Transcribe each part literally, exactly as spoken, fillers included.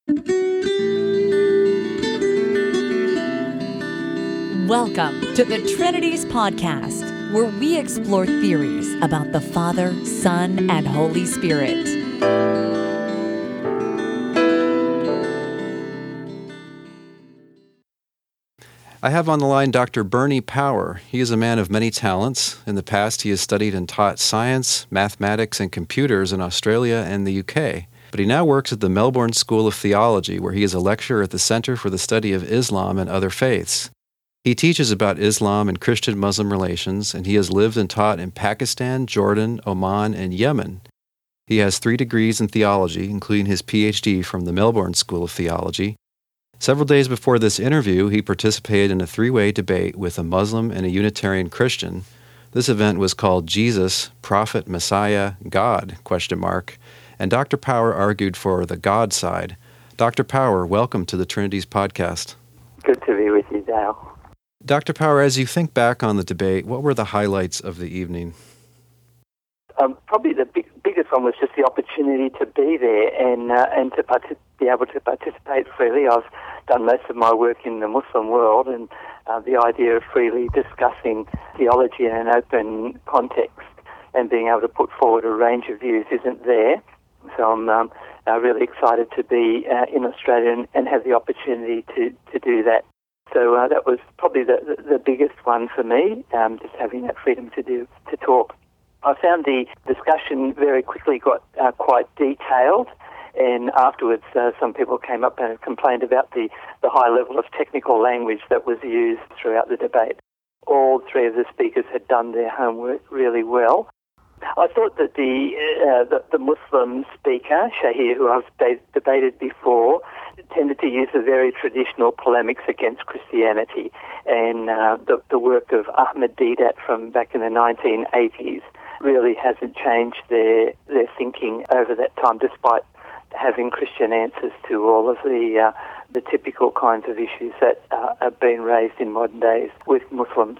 Welcome to the Trinities Podcast, where we explore theories about the Father, Son, and Holy Spirit. I have on the line Doctor Bernie Power. He is a man of many talents. In the past, he has studied and taught science, mathematics, and computers in Australia and the U K. But he now works at the Melbourne School of Theology, where he is a lecturer at the Center for the Study of Islam and Other Faiths. He teaches about Islam and Christian-Muslim relations, and he has lived and taught in Pakistan, Jordan, Oman, and Yemen. He has three degrees in theology, including his P H D from the Melbourne School of Theology. Several days before this interview, he participated in a three-way debate with a Muslim and a Unitarian Christian. This event was called Jesus, Prophet, Messiah, God, question mark, and Doctor Power argued for the God side. Doctor Power, welcome to the Trinities Podcast. Good to be with you, Dale. Doctor Power, as you think back on the debate, what were the highlights of the evening? Um, probably the big, biggest one was just the opportunity to be there and uh, and to partic- be able to participate freely. I've done most of my work in the Muslim world, and uh, the idea of freely discussing theology in an open context and being able to put forward a range of views isn't there. So I'm um, uh, really excited to be uh, in Australia and, and have the opportunity to, to do that. So uh, that was probably the, the, the biggest one for me, um, just having that freedom to do to talk. I found the discussion very quickly got uh, quite detailed, and afterwards uh, some people came up and complained about the, the high level of technical language that was used throughout the debate. All three of the speakers had done their homework really well. I thought that the uh, the, the Muslim speaker, Shahir, who I've de- debated before, tended to use the very traditional polemics against Christianity, and uh, the, the work of Ahmed Deedat from back in the nineteen eighties really hasn't changed their their thinking over that time, despite having Christian answers to all of the uh, the typical kinds of issues that uh, have been raised in modern days with Muslims.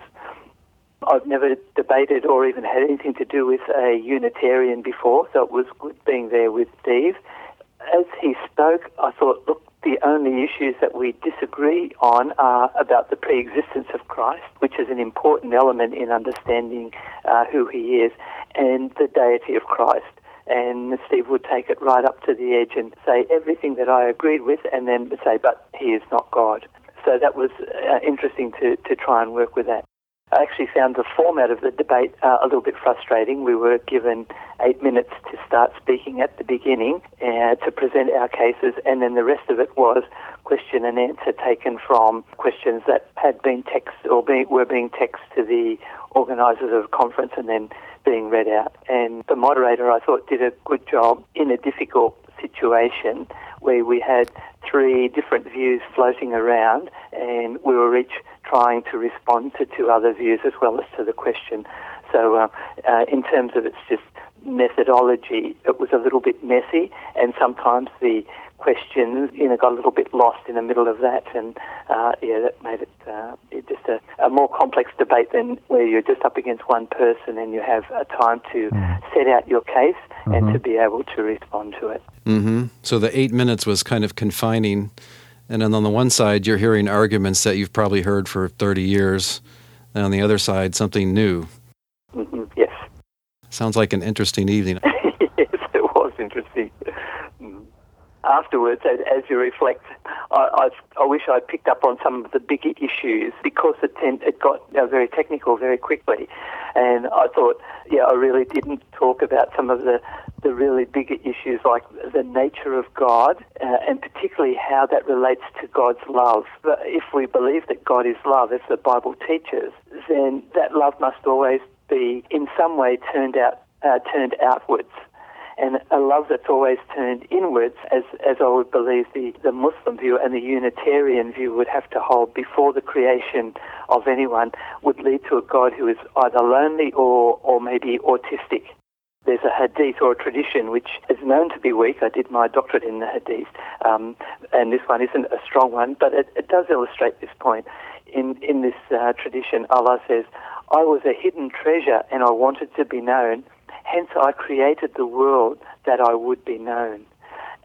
I've never debated or even had anything to do with a Unitarian before, so it was good being there with Steve. As he spoke, I thought, look, the only issues that we disagree on are about the pre-existence of Christ, which is an important element in understanding uh, who he is, and the deity of Christ. And Steve would take it right up to the edge and say everything that I agreed with, and then say, but he is not God. So that was uh, interesting to, to try and work with that. I actually found the format of the debate uh, a little bit frustrating. We were given eight minutes to start speaking at the beginning uh, to present our cases, and then the rest of it was question and answer taken from questions that had been text or be, were being text to the organisers of the conference and then being read out. And the moderator, I thought, did a good job in a difficult situation where we had three different views floating around, and we were each trying to respond to two other views as well as to the question. So uh, uh, in terms of its just methodology, it was a little bit messy, and sometimes the questions, you know, got a little bit lost in the middle of that, and uh, yeah, that made it, uh, it just a, a more complex debate than where you're just up against one person and you have a time to mm. set out your case mm-hmm. and to be able to respond to it. Mm-hmm. So the eight minutes was kind of confining, and then on the one side you're hearing arguments that you've probably heard for thirty years, and on the other side something new. Mm-hmm. Yes. Sounds like an interesting evening. Yes, it was interesting. Mm. Afterwards, as, as you reflect, I, I, I wish I'd picked up on some of the bigger issues because it, tend, it got you know, very technical very quickly. And I thought, yeah, I really didn't talk about some of the, the really bigger issues like the nature of God uh, and particularly how that relates to God's love. But if we believe that God is love, as the Bible teaches, then that love must always be in some way turned out, uh, turned outwards. And a love that's always turned inwards, as as I would believe the, the Muslim view and the Unitarian view would have to hold before the creation of anyone, would lead to a God who is either lonely or, or maybe autistic. There's a hadith or a tradition which is known to be weak. I did my doctorate in the hadith, um, and this one isn't a strong one, but it, it does illustrate this point. In, in this uh, tradition, Allah says, I was a hidden treasure and I wanted to be known. Hence, I created the world that I would be known.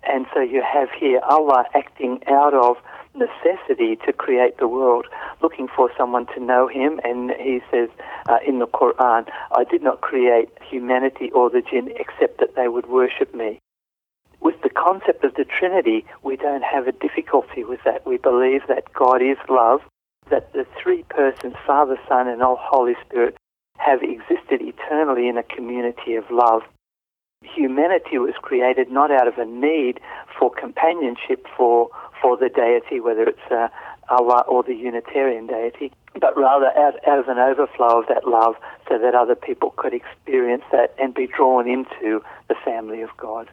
And so you have here Allah acting out of necessity to create the world, looking for someone to know him. And he says uh, in the Quran, I did not create humanity or the jinn except that they would worship me. With the concept of the Trinity, we don't have a difficulty with that. We believe that God is love, that the three persons, Father, Son, and Holy Spirit, have existed eternally in a community of love. Humanity was created not out of a need for companionship for for the deity, whether it's uh, Allah or the Unitarian deity, but rather out, out of an overflow of that love so that other people could experience that and be drawn into the family of God.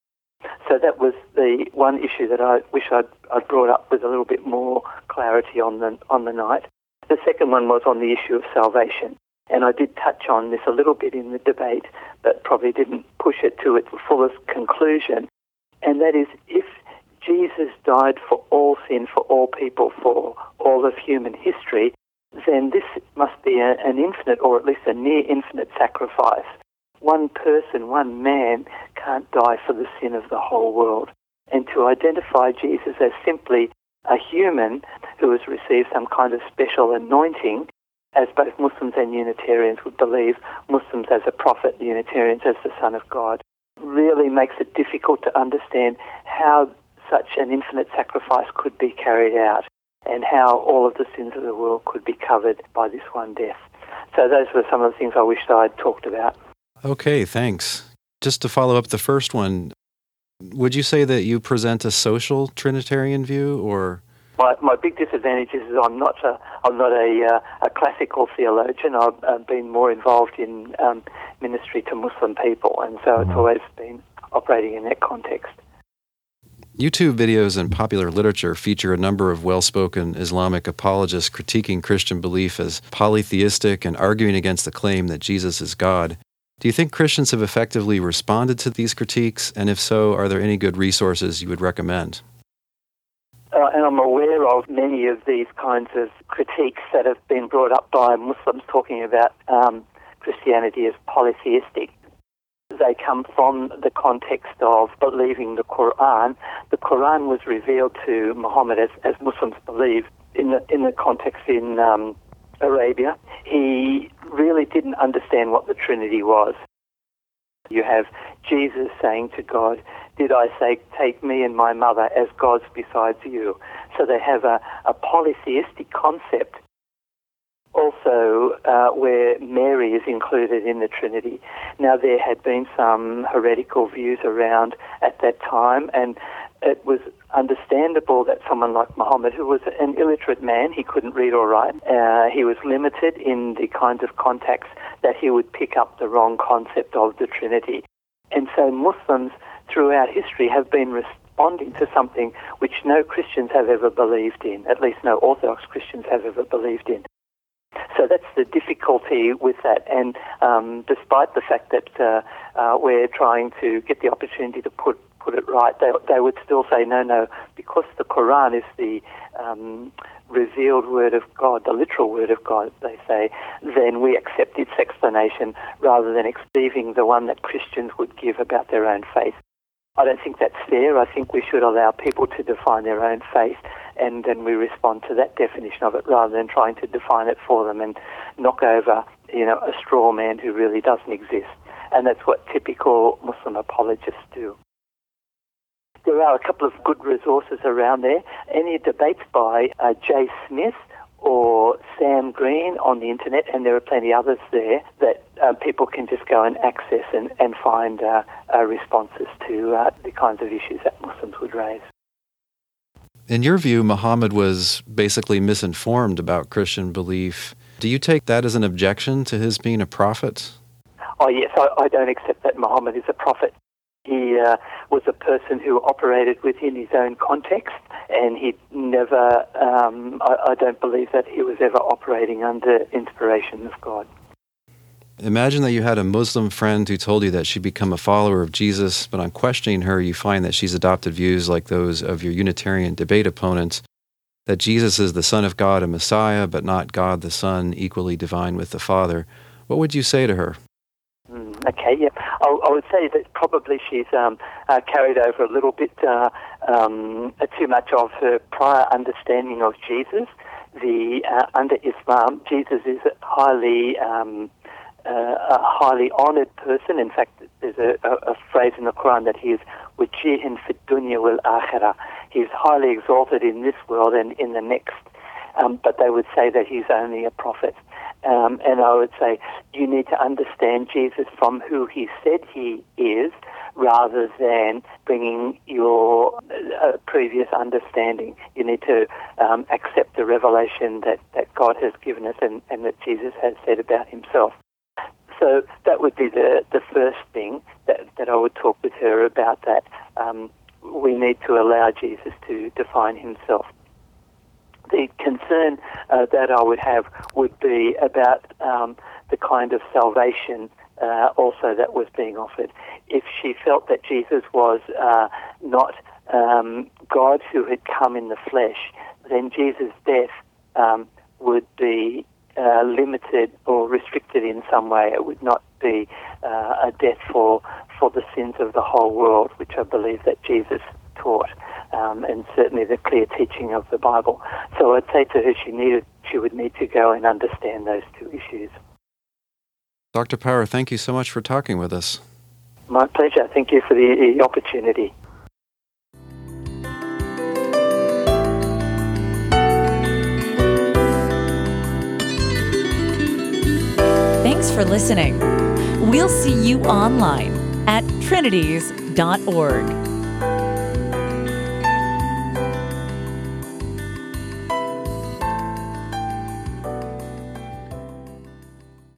So that was the one issue that I wish I'd, I'd brought up with a little bit more clarity on the, on the night. The second one was on the issue of salvation. And I did touch on this a little bit in the debate, but probably didn't push it to its fullest conclusion. And that is, if Jesus died for all sin, for all people, for all of human history, then this must be a, an infinite, or at least a near infinite sacrifice. One person, one man, can't die for the sin of the whole world. And to identify Jesus as simply a human who has received some kind of special anointing, as both Muslims and Unitarians would believe, Muslims as a prophet, Unitarians as the Son of God, really makes it difficult to understand how such an infinite sacrifice could be carried out and how all of the sins of the world could be covered by this one death. So those were some of the things I wished I'd talked about. Okay, thanks. Just to follow up the first one, would you say that you present a social Trinitarian view, or... My, my big disadvantage is I'm not a, I'm not a, uh, a classical theologian. I've uh, been more involved in um, ministry to Muslim people, and so it's always been operating in that context. YouTube videos and popular literature feature a number of well-spoken Islamic apologists critiquing Christian belief as polytheistic and arguing against the claim that Jesus is God. Do you think Christians have effectively responded to these critiques? And if so, are there any good resources you would recommend? Uh, and I'm aware of many of these kinds of critiques that have been brought up by Muslims talking about um, Christianity as polytheistic. They come from the context of believing the Quran. The Quran was revealed to Muhammad, as, as Muslims believe, in the, in the context in um, Arabia. He really didn't understand what the Trinity was. You have Jesus saying to God, did I say, take me and my mother as gods besides you? So they have a, a polytheistic concept also uh, where Mary is included in the Trinity. Now, there had been some heretical views around at that time, and it was understandable that someone like Muhammad, who was an illiterate man, he couldn't read or write, uh, he was limited in the kinds of contacts that he would pick up the wrong concept of the Trinity. And so Muslims throughout history have been responding to something which no Christians have ever believed in, at least no Orthodox Christians have ever believed in. So that's the difficulty with that, and um, despite the fact that uh, uh, we're trying to get the opportunity to put put it right, they, they would still say, no, no, because the Quran is the um, revealed word of God, the literal word of God, they say, then we accept its explanation rather than accepting the one that Christians would give about their own faith. I don't think that's fair. I think we should allow people to define their own faith, and then we respond to that definition of it rather than trying to define it for them and knock over, you know, a straw man who really doesn't exist. And that's what typical Muslim apologists do. There are a couple of good resources around there. Any debates by uh, Jay Smith or Sam Green on the internet, and there are plenty others there that uh, people can just go and access and, and find uh, uh, responses to uh, the kinds of issues that Muslims would raise. In your view, Muhammad was basically misinformed about Christian belief. Do you take that as an objection to his being a prophet? Oh, yes, I, I don't accept that Muhammad is a prophet. He uh, was a person who operated within his own context, and he never, um, I, I don't believe that he was ever operating under inspiration of God. Imagine that you had a Muslim friend who told you that she'd become a follower of Jesus, but on questioning her, you find that she's adopted views like those of your Unitarian debate opponents, that Jesus is the Son of God and Messiah, but not God the Son, equally divine with the Father. What would you say to her? Mm, Okay, yeah. I, I would say that probably she's um, uh, carried over a little bit uh, um, too much of her prior understanding of Jesus. The uh, under Islam, Jesus is a highly um, uh, a highly honoured person. In fact, there's a, a, a phrase in the Quran that he is wajihin fid dunya wal akhirah. He's highly exalted in this world and in the next. Um, but they would say that he's only a prophet. Um, and I would say you need to understand Jesus from who he said he is rather than bringing your uh, previous understanding. You need to um, accept the revelation that, that God has given us and, and that Jesus has said about himself. So that would be the, the first thing that, that I would talk with her about, that um, we need to allow Jesus to define himself. The concern uh, that I would have would be about um, the kind of salvation uh, also that was being offered. If she felt that Jesus was uh, not um, God who had come in the flesh, then Jesus' death um, would be uh, limited or restricted in some way. It would not be uh, a death for, for the sins of the whole world, which I believe that Jesus taught. Um, and certainly the clear teaching of the Bible. So I'd say to her she needed, she would need to go and understand those two issues. Doctor Power, thank you so much for talking with us. My pleasure. Thank you for the, the opportunity. Thanks for listening. We'll see you online at trinities dot org.